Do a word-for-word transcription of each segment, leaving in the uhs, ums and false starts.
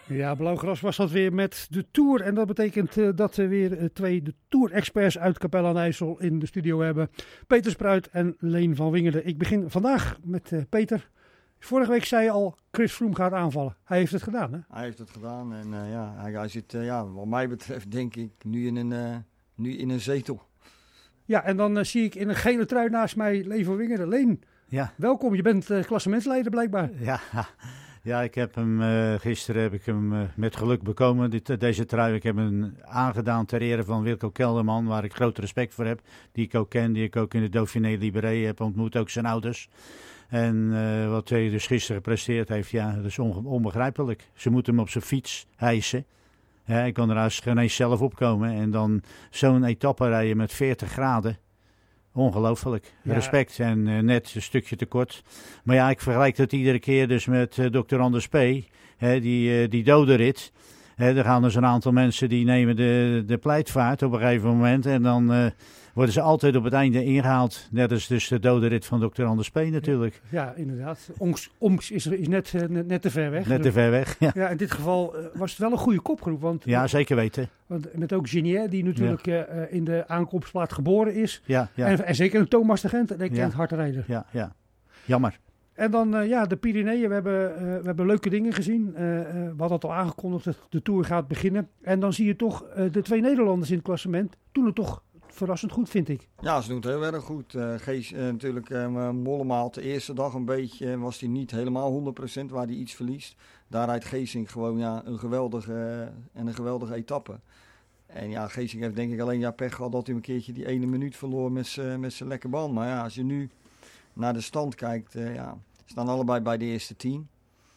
Ja, Blauwgras was dat weer met de Tour. En dat betekent uh, dat we weer uh, twee de Tour-experts uit Capelle aan IJssel in de studio hebben. Peter Spruit en Leen van Wingerden. Ik begin vandaag met uh, Peter. Vorige week zei je al, Chris Froome gaat aanvallen. Hij heeft het gedaan, hè? Hij heeft het gedaan en uh, ja, hij, hij zit, uh, ja, wat mij betreft, denk ik, nu in een, uh, nu in een zetel. Ja, en dan uh, zie ik in een gele trui naast mij Leen van Wingerden. Leen, ja. welkom. Je bent uh, klassementsleider blijkbaar. Ja, ja, ik heb hem uh, gisteren heb ik hem uh, met geluk bekomen, dit, deze trui. Ik heb hem aangedaan ter ere van Wilco Kelderman, waar ik groot respect voor heb. Die ik ook ken, die ik ook in de Dauphiné Libéré heb ontmoet, ook zijn ouders. En uh, wat hij dus gisteren gepresteerd heeft, ja, dat is onge- onbegrijpelijk. Ze moeten hem op zijn fiets hijsen. Ja, hij kon er als geen eens zelf opkomen. En dan zo'n etappe rijden met veertig graden. Ongelooflijk. Ja. Respect en uh, net een stukje te kort. Maar ja, ik vergelijk dat iedere keer dus met uh, dokter Anders P. Hè, die, uh, die dode rit. Hè, er gaan dus een aantal mensen die nemen de, de pleitvaart op een gegeven moment. En dan uh, worden ze altijd op het einde ingehaald. Net als dus de dode rit van dokter Anders P. natuurlijk. Ja, ja inderdaad. Oms, Oms is, is net, uh, net, net te ver weg. Net te ver weg, ja. Ja, in dit geval uh, was het wel een goede kopgroep. Want, ja, zeker weten. Want met ook Ginier, die natuurlijk ja. uh, in de aankomstplaats geboren is. Ja, ja. En, en zeker een Thomas de Gent, een erkend ja. hardrijder. Ja, ja. Jammer. En dan uh, ja, de Pyreneeën. We hebben, uh, we hebben leuke dingen gezien. Uh, uh, we hadden het al aangekondigd dat de Tour gaat beginnen. En dan zie je toch uh, de twee Nederlanders in het klassement doen het toch verrassend goed, vind ik. Ja, ze doen het heel erg goed. Uh, Gees, uh, natuurlijk, uh, Mollema had de eerste dag een beetje, was hij niet helemaal honderd procent waar hij iets verliest. Daar rijdt Geesink gewoon ja, een geweldige uh, en een geweldige etappe. En ja, Geesink heeft denk ik alleen ja, pech gehad dat hij een keertje die ene minuut verloor met zijn lekke band. Maar ja, als je nu naar de stand kijkt, uh, ja, staan allebei bij de eerste tien.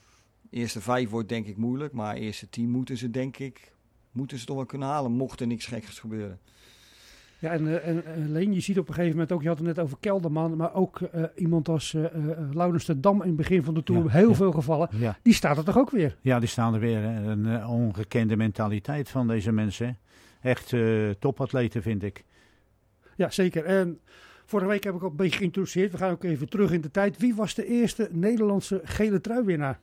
De eerste vijf wordt denk ik moeilijk, maar de eerste tien moeten ze denk ik, moeten ze toch wel kunnen halen, mocht er niks geks gebeuren. Ja, en, uh, en uh, Leen, je ziet op een gegeven moment ook, je had het net over Kelderman, maar ook uh, iemand als uh, uh, Laurens de Dam in het begin van de Tour, ja, heel ja. veel gevallen, ja. die staat er toch ook weer? Ja, die staan er weer. Hè. Een uh, ongekende mentaliteit van deze mensen. Hè. Echt uh, topatleten, vind ik. Ja, zeker. En vorige week heb ik al een beetje geïntroduceerd, we gaan ook even terug in de tijd. Wie was de eerste Nederlandse gele truiwinnaar?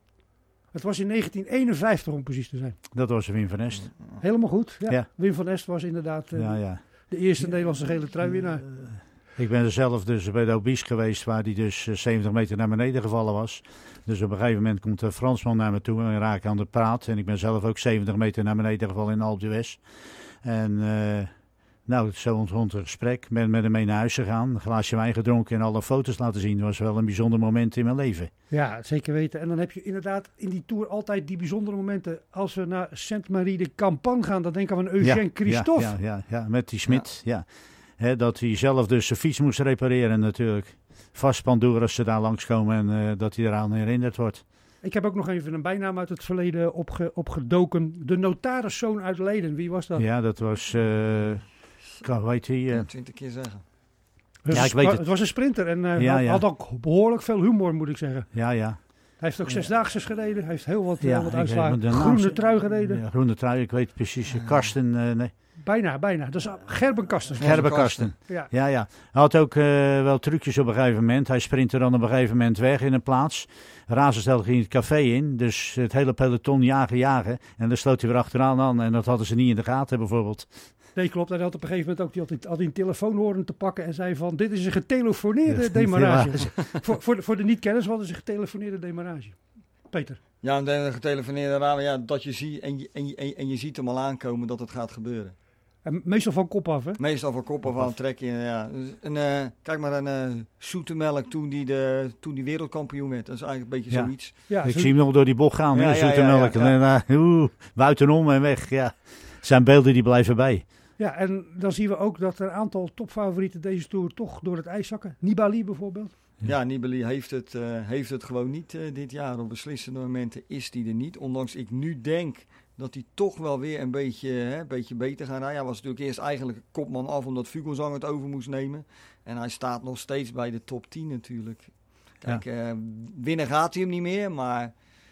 Het was in negentien eenenvijftig om precies te zijn. Dat was Wim van Est. Helemaal goed. Ja. Ja. Wim van Est was inderdaad uh, ja, ja. de eerste Nederlandse gele truiwinnaar. Uh, ik ben er zelf dus bij de Obis geweest, waar die dus uh, zeventig meter naar beneden gevallen was. Dus op een gegeven moment komt een Fransman naar me toe en we raken aan de praat. En ik ben zelf ook zeventig meter naar beneden gevallen in Alpe d'Huez. En uh, nou, zo ontstond een gesprek. Ik ben met hem mee naar huis gegaan, een glaasje wijn gedronken en alle foto's laten zien. Dat was wel een bijzonder moment in mijn leven. Ja, zeker weten. En dan heb je inderdaad in die Tour altijd die bijzondere momenten. Als we naar Sainte-Marie de Campan gaan, dan denken we aan Eugène ja, Christophe. Ja, ja, ja, met die Smit. Ja. Ja. He, dat hij zelf dus zijn fiets moest repareren natuurlijk. Vastpandoer als ze daar langskomen en uh, dat hij eraan herinnerd wordt. Ik heb ook nog even een bijnaam uit het verleden opge, opgedoken. De notariszoon uit Leiden. Wie was dat? Ja, dat was... Uh, hoe heet hij? Uh, twintig keer zeggen. Dus ja, ik weet het. Het was een sprinter en uh, ja, had, ja. had ook behoorlijk veel humor, moet ik zeggen. Ja, ja. Hij heeft ook zesdaagse gereden. Hij heeft heel wat, ja, uh, wat uitslagen. Groene naam, trui gereden. Ja, groene trui, ik weet precies. Karsten, uh, nee. Bijna, bijna. Dat is Gerben Kastens. Gerben Karsten. Ja. ja, ja. Hij had ook uh, wel trucjes op een gegeven moment. Hij sprintte dan op een gegeven moment weg in een plaats. Razenstel ging het café in. Dus het hele peloton jagen, jagen. En dan sloot hij weer achteraan aan. En dat hadden ze niet in de gaten bijvoorbeeld. Nee, klopt. Hij had op een gegeven moment ook die, had, had hij een telefoonhoorn te pakken en zei van, dit is een getelefoneerde demarrage. Ja. voor, voor, de, voor de niet-kenners, wat is een getelefoneerde demarrage? Peter. Ja, een getelefoneerde ramen, ja, dat je ziet en je, en, je, en je ziet hem al aankomen dat het gaat gebeuren. En meestal van kop af, hè? Meestal van kop af aan trekken, ja. En, uh, kijk maar aan uh, Zoetemelk toen die, de, toen die wereldkampioen werd. Dat is eigenlijk een beetje ja. zoiets. Ja, ik zo... zie hem nog door die bocht gaan, ja, Zoetemelk. Ja, ja, ja, ja. En uh, oeh, buitenom en weg, ja. Het zijn beelden die blijven bij. Ja, en dan zien we ook dat er een aantal topfavorieten deze Tour toch door het ijs zakken. Nibali bijvoorbeeld. Ja, Nibali heeft het, uh, heeft het gewoon niet uh, dit jaar. Op beslissende momenten is hij er niet. Ondanks ik nu denk dat hij toch wel weer een beetje, hè, beetje beter gaat rijden. Hij was natuurlijk eerst eigenlijk kopman af omdat Vugelsang het over moest nemen. En hij staat nog steeds bij de top tien natuurlijk. Kijk, ja. uh, winnen gaat hij hem niet meer, maar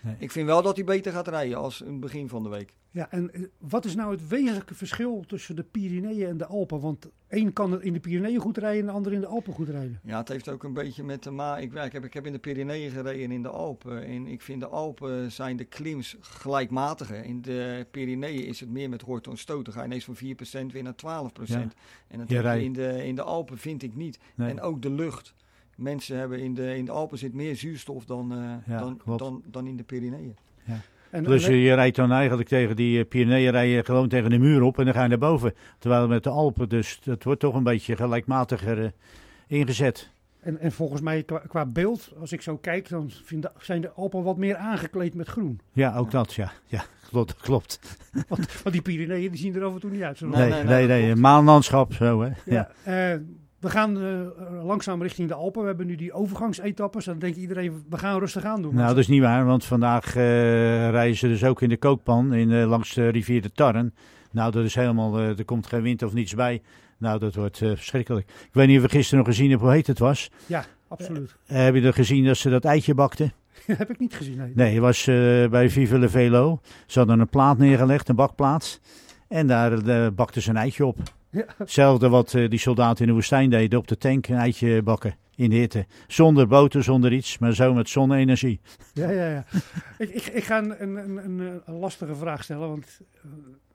Nee. Ik vind wel dat hij beter gaat rijden als in het begin van de week. Ja, en uh, wat is nou het wezenlijke verschil tussen de Pyreneeën en de Alpen? Want één kan het in de Pyreneeën goed rijden en de ander in de Alpen goed rijden. Ja, het heeft ook een beetje met de ma. Ik, ik, heb, ik heb in de Pyreneeën gereden en in de Alpen. En ik vind de Alpen zijn de klims gelijkmatiger. In de Pyreneeën is het meer met horten en stoten. Ga je ineens van vier procent weer naar twaalf procent. Ja. En dat Je heb je rij... in, de, in de Alpen vind ik niet. Nee. En ook de lucht. Mensen hebben in de, in de Alpen zit meer zuurstof dan, uh, ja, dan, dan, dan in de Pyreneeën. Ja. En, dus en, je rijdt dan eigenlijk tegen die Pyreneeën rij je gewoon tegen de muur op en dan ga je naar boven. Terwijl met de Alpen, dus dat wordt toch een beetje gelijkmatiger uh, ingezet. En, en volgens mij qua, qua beeld, als ik zo kijk, dan vind de, zijn de Alpen wat meer aangekleed met groen. Ja, ook ja. dat, ja. Ja, klopt. klopt. Want, want die Pyreneeën die zien er af en toe niet uit. Zo nee, nee, nee, nee, nee. maanlandschap zo, hè. Ja. ja uh, we gaan uh, langzaam richting de Alpen. We hebben nu die overgangsetappes. Dan denkt iedereen, we gaan rustig aan doen. Nou, dat is niet waar, want vandaag uh, rijden ze dus ook in de kookpan in, uh, langs de rivier de Tarn. Nou, dat is helemaal, uh, er komt geen wind of niets bij. Nou, dat wordt uh, verschrikkelijk. Ik weet niet of we gisteren nog gezien hebben hoe heet het was. Ja, absoluut. Uh, heb je er gezien dat ze dat eitje bakten? heb ik niet gezien, nee. Nee, het was uh, bij Vive le Velo. Ze hadden een plaat neergelegd, een bakplaats. En daar uh, bakten ze een eitje op. Ja. Hetzelfde wat uh, die soldaten in de woestijn deden, op de tank een eitje bakken in de hitte. Zonder boter, zonder iets, maar zo met zonne-energie. Ja, ja, ja. ik, ik, ik ga een, een, een, een lastige vraag stellen, want uh,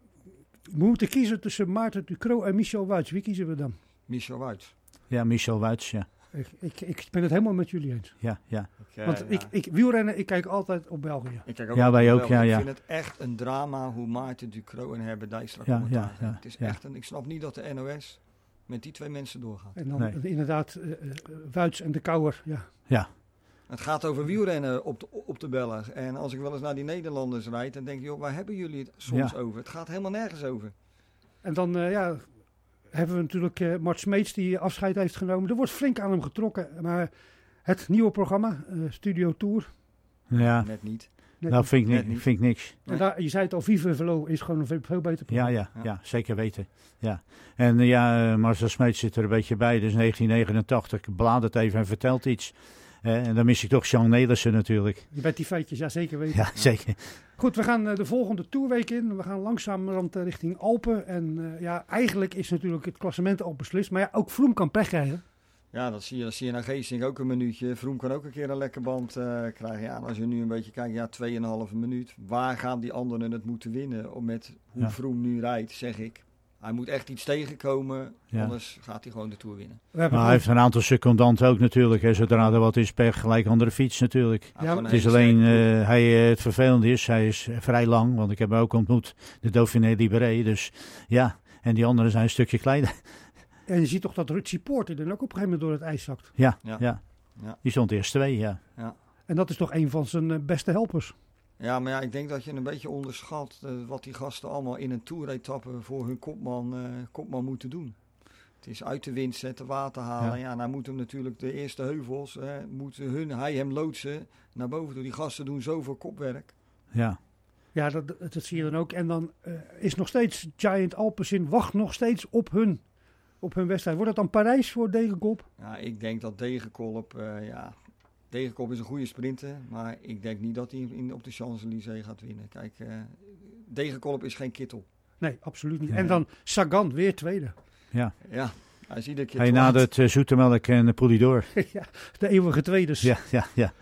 we moeten kiezen tussen Maarten Ducrot en Michel Wuits. Wie kiezen we dan? Michel Wuits. Ja, Michel Wuits, ja. Ik, ik, ik ben het helemaal met jullie eens. Ja, ja. Ik, uh, Want ja. ik, ik wielrennen, ik kijk altijd op België. Ik kijk ook ja, wij ook, België. ja, ik ja. vind het echt een drama hoe Maarten Ducrot en Herbert Dijkstra ja, commentaar ja, ja, Het is ja. echt een, ik snap niet dat de N O S met die twee mensen doorgaat. En dan nee. inderdaad uh, Wuits en de Kouwer, ja. Ja. Het gaat over wielrennen op de, op de Belg. En als ik wel eens naar die Nederlanders rijd, dan denk ik, joh, waar hebben jullie het soms ja. over? Het gaat helemaal nergens over. En dan, uh, ja, hebben we natuurlijk uh, Mart Smeets die afscheid heeft genomen. Er wordt flink aan hem getrokken, maar het nieuwe programma, uh, Studio Tour. Ja. Net niet. Net nou, vind ik, ni- vind ik niks. En daar, je zei het al, Vive Velo is gewoon een veel, veel beter programma. Ja, ja, ja, ja, zeker weten. Ja. En uh, ja, uh, Marcel Smeets zit er een beetje bij, dus negentien negenentachtig. Ik bladert even en vertelt iets. Uh, en dan mis ik toch Jean Nelissen natuurlijk. Je bent die feitjes, ja zeker weten. Ja, zeker. Goed, we gaan uh, de volgende tourweek in. We gaan langzamerhand uh, richting Alpen. En uh, ja, eigenlijk is natuurlijk het klassement al beslist. Maar ja, ook Froome kan pech krijgen. Ja, dat zie je, dat zie je naar Geesink ook een minuutje. Froome kan ook een keer een lekker band uh, krijgen. Ja, en als je nu een beetje kijkt, ja, tweeënhalve minuut. Waar gaan die anderen het moeten winnen? Met hoe ja. Froome nu rijdt, zeg ik. Hij moet echt iets tegenkomen, ja. anders gaat hij gewoon de Tour winnen. Maar hij heeft een aantal secondanten ook natuurlijk. Hè. Zodra er wat is, per gelijk andere fiets natuurlijk. Ja, ja, het is alleen, uh, hij, uh, het vervelende is, hij is vrij lang. Want ik heb hem ook ontmoet, de Dauphiné Libéré. Dus ja, en die anderen zijn een stukje kleiner. En je ziet toch dat Richie Porte dan ook op een gegeven moment door het ijs zakt. Ja, ja. ja. ja. Die stond eerst twee, ja. ja. En dat is toch een van zijn uh, beste helpers. Ja, maar ja, ik denk dat je een beetje onderschat uh, wat die gasten allemaal in een toeretappe voor hun kopman, uh, kopman moeten doen. Het is uit de wind zetten, water halen. Ja, ja nou moeten hem natuurlijk de eerste heuvels, uh, moeten hun, hij hem loodsen naar boven toe. Die gasten doen zoveel kopwerk. Ja. Ja, dat, dat zie je dan ook. En dan uh, is nog steeds Giant Alpecin, wacht nog steeds op hun, op hun wedstrijd. Wordt het dan Parijs voor Degenkolb? Ja, ik denk dat Degenkolb, uh, ja... Degenkolb is een goede sprinter, maar ik denk niet dat hij in, op de Champs-Élysées gaat winnen. Kijk, uh, Degenkolb is geen Kittel. Nee, absoluut niet. Ja. En dan Sagan, weer tweede. Ja. Ja, hij is iedere keer hij nadert uh, Zoetemelk en uh, Poulidor. Ja, de eeuwige tweeders. Ja, ja, ja.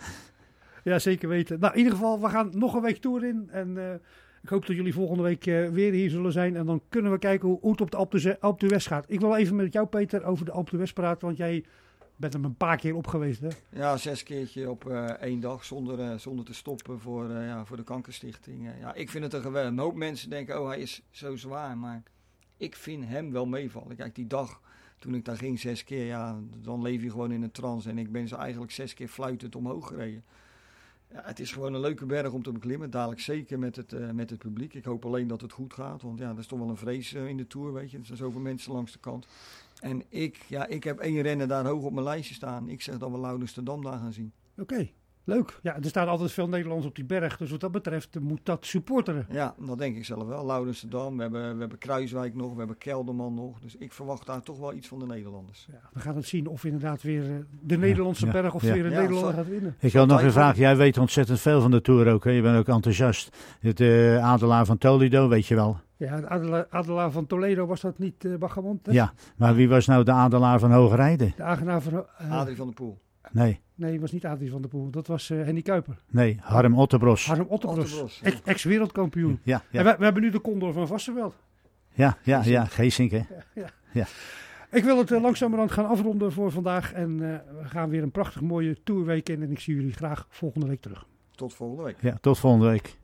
Ja, zeker weten. Nou, in ieder geval, we gaan nog een week tour in. En uh, ik hoop dat jullie volgende week uh, weer hier zullen zijn. En dan kunnen we kijken hoe, hoe het op de Alpe d'Huez gaat. Ik wil even met jou, Peter, over de Alpe d'Huez praten, want jij... bent hem een paar keer op geweest, hè? Ja, zes keertje op uh, één dag zonder, uh, zonder te stoppen voor, uh, ja, voor de kankerstichting. Uh, ja, ik vind het een geweldig. Een hoop mensen denken, oh, hij is zo zwaar. Maar ik vind hem wel meevallen. Kijk, die dag toen ik daar ging, zes keer, ja, dan leef je gewoon in een trance. En ik ben ze eigenlijk zes keer fluitend omhoog gereden. Ja, het is gewoon een leuke berg om te beklimmen. Dadelijk zeker met het, uh, met het publiek. Ik hoop alleen dat het goed gaat. Want ja, dat is toch wel een vrees uh, in de Tour, weet je. Er zijn zoveel mensen langs de kant. En ik, ja, ik heb één renner daar hoog op mijn lijstje staan. Ik zeg dat we Laurens de Dam daar gaan zien. Oké. Okay. Leuk. Ja, er staan altijd veel Nederlanders op die berg. Dus wat dat betreft moet dat supporteren. Ja, dat denk ik zelf wel. Loudensendam, we hebben, we hebben Kruiswijk nog, we hebben Kelderman nog. Dus ik verwacht daar toch wel iets van de Nederlanders. Ja, we gaan het zien of inderdaad weer uh, de Nederlandse ja, berg of ja. weer een Ja, Nederlander zo. gaat winnen. Ik had nog een vraag. Jij weet ontzettend veel van de Tour ook. Hè? Je bent ook enthousiast. Het uh, Adelaar van Toledo, weet je wel. Ja, de Adela- Adelaar van Toledo, was dat niet uh, Bagamond? Hè? Ja, maar wie was nou de Adelaar van Hoogrijden? De eigenaar van... Uh, Adrie van der Poel. Nee, nee, het was niet Adrie van der Poel. Dat was uh, Henny Kuiper. nee, Harm Otterbros. Harm Otterbros. Otterbros, ja. Ex- Ex-wereldkampioen. Ja, En ja, we, we hebben nu de Condor van Vassenveld. ja, ja, ja, Geesink, hè. Ik wil het uh, langzamerhand gaan afronden voor vandaag. En uh, we gaan weer een prachtig mooie tourweek in. En ik zie jullie graag volgende week terug. Tot volgende week. Ja, tot volgende week.